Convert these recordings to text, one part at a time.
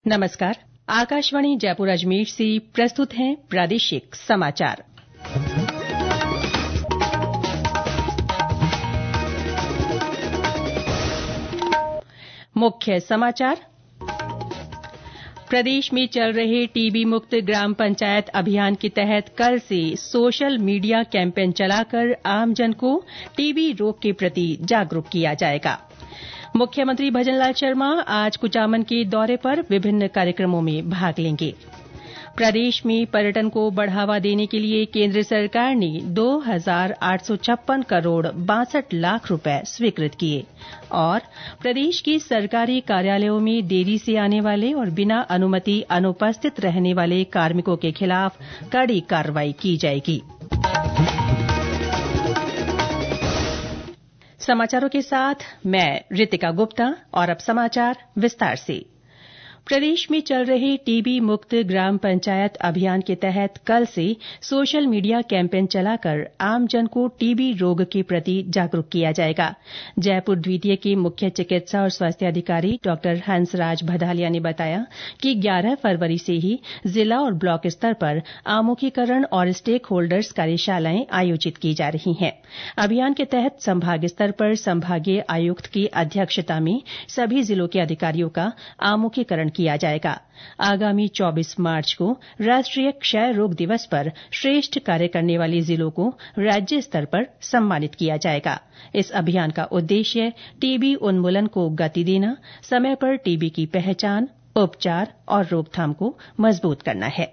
नमस्कार। आकाशवाणी जयपुर अजमेर से प्रस्तुत हैं प्रादेशिक समाचार। मुख्य समाचार। प्रदेश में चल रहे टीबी मुक्त ग्राम पंचायत अभियान के तहत कल से सोशल मीडिया कैंपेन चलाकर आमजन को टीबी रोग के प्रति जागरूक किया जाएगा। मुख्यमंत्री भजनलाल शर्मा आज कुचामन के दौरे पर विभिन्न कार्यक्रमों में भाग लेंगे। प्रदेश में पर्यटन को बढ़ावा देने के लिए केंद्र सरकार ने 2,856 करोड़ 62 लाख रुपए स्वीकृत किए और प्रदेश के सरकारी कार्यालयों में देरी से आने वाले और बिना अनुमति अनुपस्थित रहने वाले कार्मिकों के खिलाफ कड़ी कार्रवाई की जाएगी। समाचारों के साथ मैं रितिका गुप्ता और अब समाचार विस्तार से। प्रदेश में चल रहे टीबी मुक्त ग्राम पंचायत अभियान के तहत कल से सोशल मीडिया कैंपेन चलाकर आमजन को टीबी रोग के प्रति जागरूक किया जाएगा। जयपुर द्वितीय के मुख्य चिकित्सा और स्वास्थ्य अधिकारी डॉ हंसराज भदालिया ने बताया कि 11 फरवरी से ही जिला और ब्लॉक स्तर पर आमुखीकरण और स्टेक होल्डर्स कार्यशालाएं आयोजित की जा रही हैं। अभियान के तहत संभाग स्तर पर संभागीय आयुक्त की अध्यक्षता में सभी जिलों के अधिकारियों का आमुखीकरण किया जाएगा। आगामी 24 मार्च को राष्ट्रीय क्षय रोग दिवस पर श्रेष्ठ कार्य करने वाले जिलों को राज्य स्तर पर सम्मानित किया जाएगा। इस अभियान का उद्देश्य टीबी उन्मूलन को गति देना, समय पर टीबी की पहचान, उपचार और रोकथाम को मजबूत करना है।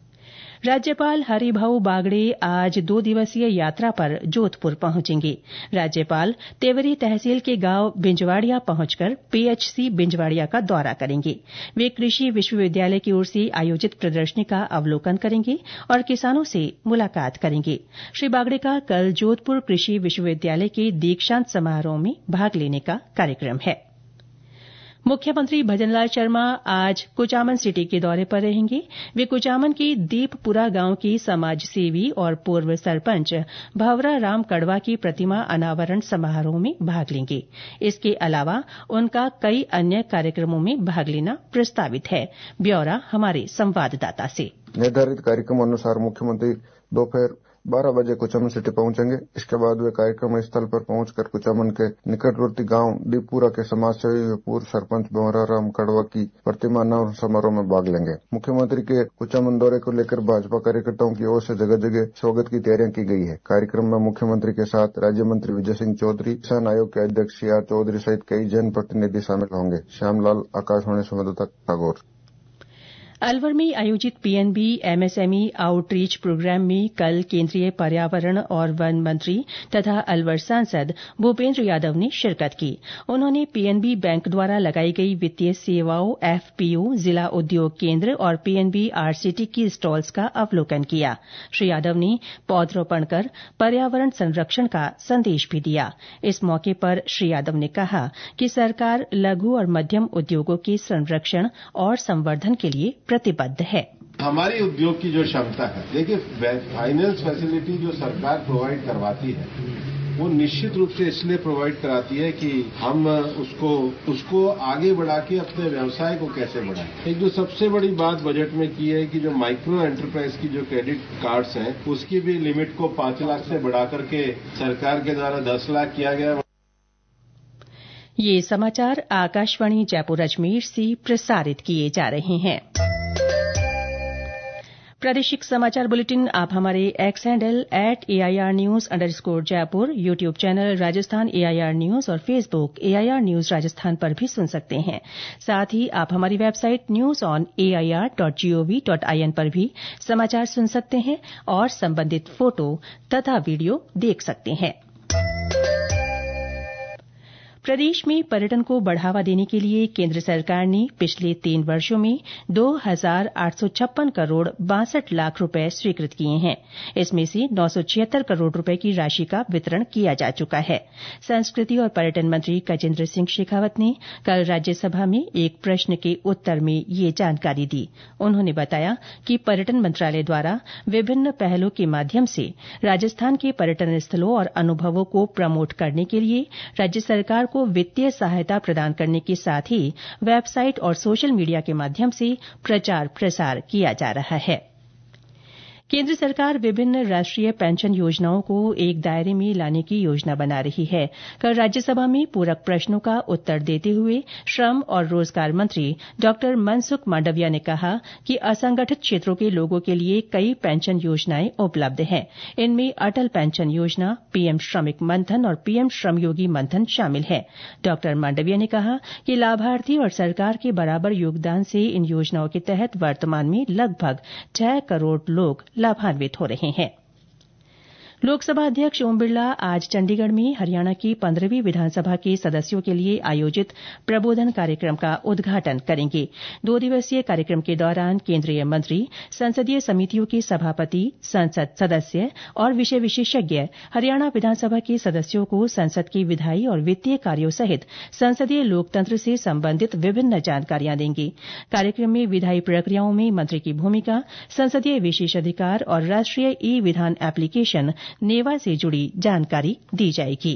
राज्यपाल हरिभाऊ बागड़े आज 2 दिवसीय यात्रा पर जोधपुर पहुंचेंगे। राज्यपाल तेवरी तहसील के गांव बिंजवाड़िया पहुंचकर पीएचसी बिंजवाड़िया का दौरा करेंगे। वे कृषि विश्वविद्यालय की ओर से आयोजित प्रदर्शनी का अवलोकन करेंगे और किसानों से मुलाकात करेंगे। श्री बागड़े का कल जोधपुर कृषि विश्वविद्यालय के दीक्षांत समारोह में भाग लेने का कार्यक्रम है। मुख्यमंत्री भजनलाल शर्मा आज कुचामन सिटी के दौरे पर रहेंगे। वे कुचामन के दीपपुरा गांव की समाजसेवी और पूर्व सरपंच भंवरा राम कड़वा की प्रतिमा अनावरण समारोह में भाग लेंगे। इसके अलावा उनका कई अन्य कार्यक्रमों में भाग लेना प्रस्तावित है। ब्यौरा हमारे संवाददाता से। निर्धारित कार्यक्रम अनुसार मुख्यमंत्री दोपहर 12 बजे कुचामन सिटी पहुंचेंगे। इसके बाद वे कार्यक्रम स्थल पर पहुंचकर कुचामन के निकटवर्ती गांव दीपपुरा के समाजसेवी व पूर्व सरपंच भंवरा राम कड़वा की प्रतिमा अनावरण समारोह में भाग लेंगे। मुख्यमंत्री के कुचामन दौरे को लेकर भाजपा कार्यकर्ताओं की ओर से जगह जगह स्वागत की तैयारियां की गई है। कार्यक्रम में मुख्यमंत्री के साथ राज्य मंत्री विजय सिंह चौधरी, किसान आयोग के अध्यक्ष सीआर चौधरी सहित कई जनप्रतिनिधि शामिल होंगे। श्यामलाल, आकाशवाणी संवाददाता, नागौर। अलवर में आयोजित पीएनबी एमएसएमई आउटरीच प्रोग्राम में कल केंद्रीय पर्यावरण और वन मंत्री तथा अलवर सांसद भूपेन्द्र यादव ने शिरकत की। उन्होंने पीएनबी बैंक द्वारा लगाई गई वित्तीय सेवाओं एफपीओ, जिला उद्योग केंद्र और पीएनबी आरसीटी की स्टॉल्स का अवलोकन किया। श्री यादव ने पौधरोपण कर पर्यावरण संरक्षण का संदेश भी दिया। इस मौके पर श्री यादव ने कहा कि सरकार लघु और मध्यम उद्योगों के संरक्षण और संवर्धन के लिए प्रतिबद्ध है। हमारी उद्योग की जो क्षमता है, देखिए फाइनेंस फैसिलिटी जो सरकार प्रोवाइड करवाती है वो निश्चित रूप से इसलिए प्रोवाइड कराती है कि हम उसको आगे बढ़ा के अपने व्यवसाय को कैसे बढ़ाएं। एक जो सबसे बड़ी बात बजट में की है कि जो माइक्रो एंटरप्राइज की जो क्रेडिट कार्ड्स हैं उसकी भी लिमिट को 5 लाख से बढ़ा करके सरकार के द्वारा 10 लाख किया गया। ये समाचार आकाशवाणी जयपुर अजमेर से प्रसारित किए जा रहे हैं। प्रादेशिक समाचार बुलेटिन आप हमारे एक्स हैंडल @AIRnews_जयपुर, YouTube channel Rajasthan AIR news और फेसबुक AIR न्यूज राजस्थान पर भी सुन सकते हैं। साथ ही आप हमारी वेबसाइट newsonair.gov.in पर भी समाचार सुन सकते हैं और संबंधित फोटो तथा वीडियो देख सकते हैं। प्रदेश में पर्यटन को बढ़ावा देने के लिए केंद्र सरकार ने पिछले 3 वर्षों में 2,856 करोड़ 62 लाख रुपए स्वीकृत किए हैं। इसमें से 976 करोड़ रुपए की राशि का वितरण किया जा चुका है। संस्कृति और पर्यटन मंत्री गजेंद्र सिंह शेखावत ने कल राज्यसभा में एक प्रश्न के उत्तर में ये जानकारी दी। उन्होंने बताया कि पर्यटन मंत्रालय द्वारा विभिन्न पहलों के माध्यम से राजस्थान के पर्यटन स्थलों और अनुभवों को प्रमोट करने के लिए राज्य सरकार को को वित्तीय सहायता प्रदान करने के साथ ही वेबसाइट और सोशल मीडिया के माध्यम से प्रचार प्रसार किया जा रहा है। केंद्र सरकार विभिन्न राष्ट्रीय पेंशन योजनाओं को एक दायरे में लाने की योजना बना रही है। कल राज्यसभा में पूरक प्रश्नों का उत्तर देते हुए श्रम और रोजगार मंत्री डॉ मनसुख मांडविया ने कहा कि असंगठित क्षेत्रों के लोगों के लिए कई पेंशन योजनाएं उपलब्ध हैं। इनमें अटल पेंशन योजना, पीएम श्रमिक मनधन और पीएम श्रमयोगी मनधन शामिल है। डॉ मांडविया ने कहा कि लाभार्थी और सरकार के बराबर योगदान से इन योजनाओं के तहत वर्तमान में लगभग 6 करोड़ लोग लाभान्वित हो रहे हैं। लोकसभा अध्यक्ष ओम बिरला आज चंडीगढ़ में हरियाणा की 15वीं विधानसभा के सदस्यों के लिए आयोजित प्रबोधन कार्यक्रम का उद्घाटन करेंगे। 2 दिवसीय कार्यक्रम के दौरान केंद्रीय मंत्री, संसदीय समितियों के सभापति, संसद सदस्य और विषय विशेषज्ञ हरियाणा विधानसभा के सदस्यों को संसद की विधायी और वित्तीय कार्यों सहित संसदीय लोकतंत्र से संबंधित विभिन्न जानकारियां देंगे। कार्यक्रम में विधायी प्रक्रियाओं में मंत्री की भूमिका, संसदीय विशेषाधिकार और राष्ट्रीय ई विधान एप्लीकेशन नेवा से जुड़ी जानकारी दी जाएगी।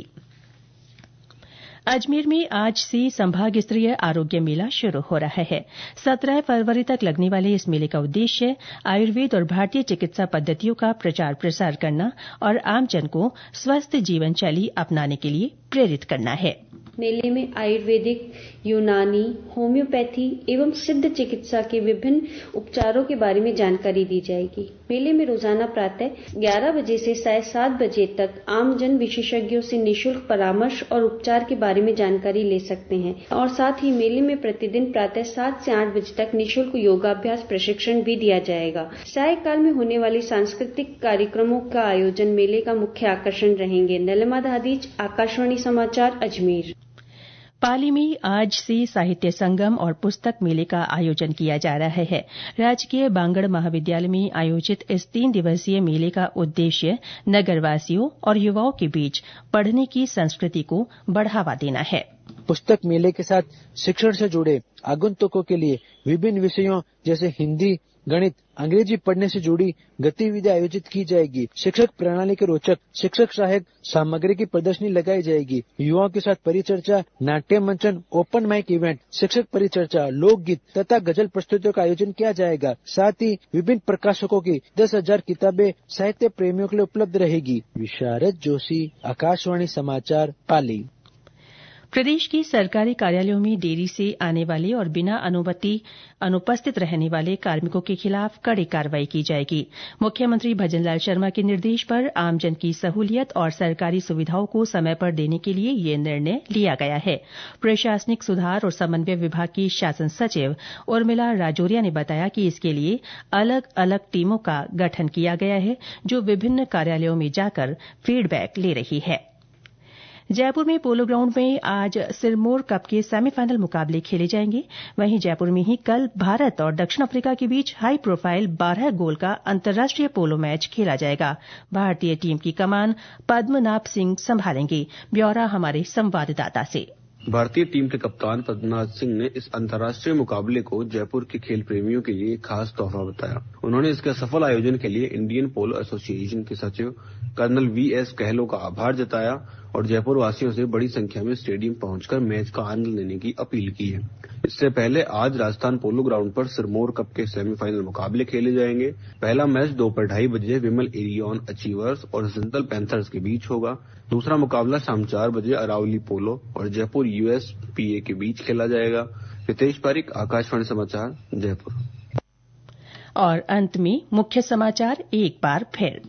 अजमेर में आज से संभाग स्तरीय आरोग्य मेला शुरू हो रहा है। 17 फरवरी तक लगने वाले इस मेले का उद्देश्य आयुर्वेद और भारतीय चिकित्सा पद्धतियों का प्रचार प्रसार करना और आमजन को स्वस्थ जीवन शैली अपनाने के लिए प्रेरित करना है। मेले में आयुर्वेदिक, यूनानी, होम्योपैथी एवं सिद्ध चिकित्सा के विभिन्न उपचारों के बारे में जानकारी दी जाएगी। मेले में रोजाना प्रातः 11 बजे से 7:30 बजे तक आमजन विशेषज्ञों से निःशुल्क परामर्श और उपचार के बारे में जानकारी ले सकते हैं और साथ ही मेले में प्रतिदिन प्रातः 7 से 8 बजे तक निःशुल्क योगाभ्यास प्रशिक्षण भी दिया जाएगा। सायंकाल में होने वाले सांस्कृतिक कार्यक्रमों का आयोजन मेले का मुख्य आकर्षण रहेंगे। नलिमा दादीज, आकाशवाणी समाचार, अजमेर। पाली में आज से साहित्य संगम और पुस्तक मेले का आयोजन किया जा रहा है। राजकीय बांगड़ महाविद्यालय में आयोजित इस 3 दिवसीय मेले का उद्देश्य नगरवासियों और युवाओं के बीच पढ़ने की संस्कृति को बढ़ावा देना है। पुस्तक मेले के साथ शिक्षण से जुड़े आगंतुकों के लिए विभिन्न विषयों जैसे हिंदी, गणित, अंग्रेजी पढ़ने से जुड़ी गतिविधियां आयोजित की जाएगी। शिक्षक प्रणाली के रोचक शिक्षक सहायक सामग्री की प्रदर्शनी लगाई जाएगी। युवाओं के साथ परिचर्चा, नाट्य मंचन, ओपन माइक इवेंट, शिक्षक परिचर्चा, लोकगीत तथा गजल प्रस्तुतियों का आयोजन किया जाएगा। साथ ही विभिन्न प्रकाशकों की 10,000 किताबें साहित्य प्रेमियों के लिए उपलब्ध रहेगी। विशारद जोशी, आकाशवाणी समाचार, पाली। प्रदेश के सरकारी कार्यालयों में देरी से आने वाले और बिना अनुमति अनुपस्थित रहने वाले कार्मिकों के खिलाफ कड़ी कार्रवाई की जाएगी। मुख्यमंत्री भजनलाल शर्मा के निर्देश पर आमजन की सहूलियत और सरकारी सुविधाओं को समय पर देने के लिए यह निर्णय लिया गया है। प्रशासनिक सुधार और समन्वय विभाग की शासन सचिव उर्मिला राजौरिया ने बताया कि इसके लिए अलग अलग टीमों का गठन किया गया है, जो विभिन्न कार्यालयों में जाकर फीडबैक ले रही है। जयपुर में पोलो ग्राउंड में आज सिरमौर कप के सेमीफाइनल मुकाबले खेले जाएंगे। वहीं जयपुर में ही कल भारत और दक्षिण अफ्रीका के बीच हाई प्रोफाइल 12 गोल का अंतर्राष्ट्रीय पोलो मैच खेला जाएगा। भारतीय टीम की कमान पद्मनाभ सिंह संभालेंगे। ब्यौरा हमारे संवाददाता से। भारतीय टीम के कप्तान पद्मनाभ सिंह ने इस अंतर्राष्ट्रीय मुकाबले को जयपुर के खेल प्रेमियों के लिए खास तोहफा बताया। उन्होंने इसके सफल आयोजन के लिए इंडियन पोलो एसोसिएशन के सचिव कर्नल वीएस कहलो का आभार जताया और जयपुर वासियों से बड़ी संख्या में स्टेडियम पहुंचकर मैच का आनंद लेने की अपील की है। इससे पहले आज राजस्थान पोलो ग्राउंड पर सिरमौर कप के सेमीफाइनल मुकाबले खेले जाएंगे। पहला मैच दोपहर 2:30 बजे विमल एरियन अचीवर्स और जिंदल पैंथर्स के बीच होगा। दूसरा मुकाबला शाम 4 बजे अरावली पोलो और जयपुर यूएसपीए के बीच खेला जाएगा। रितेश पारिक, आकाशवाणी समाचार, जयपुर। और अंत में मुख्य समाचार एक बार फिर।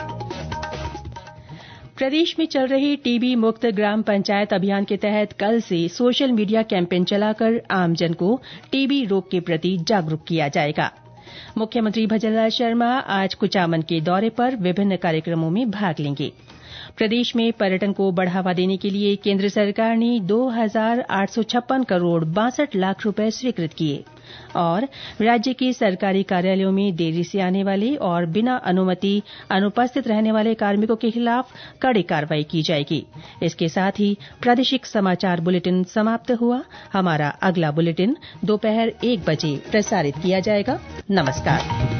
प्रदेश में चल रहे टीबी मुक्त ग्राम पंचायत अभियान के तहत कल से सोशल मीडिया कैंपेन चलाकर आमजन को टीबी रोग के प्रति जागरूक किया जाएगा। मुख्यमंत्री भजनलाल शर्मा आज कुचामन के दौरे पर विभिन्न कार्यक्रमों में भाग लेंगे। प्रदेश में पर्यटन को बढ़ावा देने के लिए केंद्र सरकार ने 2,856 करोड़ 62 लाख रुपए स्वीकृत किए और राज्य के सरकारी कार्यालयों में देरी से आने वाले और बिना अनुमति अनुपस्थित रहने वाले कार्मिकों के खिलाफ कड़ी कार्रवाई की जाएगी। इसके साथ ही प्रादेशिक समाचार बुलेटिन समाप्त हुआ। हमारा अगला बुलेटिन दोपहर 1 बजे प्रसारित किया जाएगा। नमस्कार।